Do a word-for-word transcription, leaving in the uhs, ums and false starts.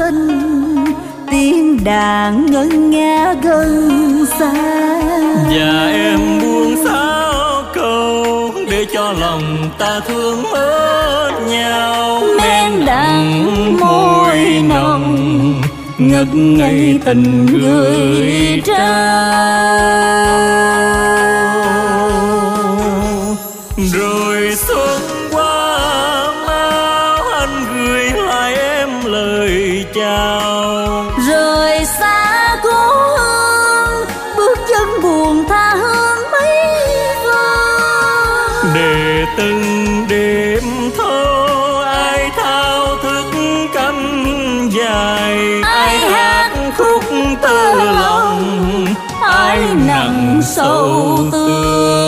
tình, tiếng đàn ngân nga gần xa. Và em buông sao câu để cho lòng ta thương hết nhau. Men đắng môi nồng ngất ngây tình người trao. Rồi xuân qua mau anh gửi lại em lời chào. Rời xa cố hương bước chân buồn tha hương mấy phương. Để từng đêm thơ ai thao thức cánh dài, Ai hát khúc tơ lòng, ai nặng sâu tương.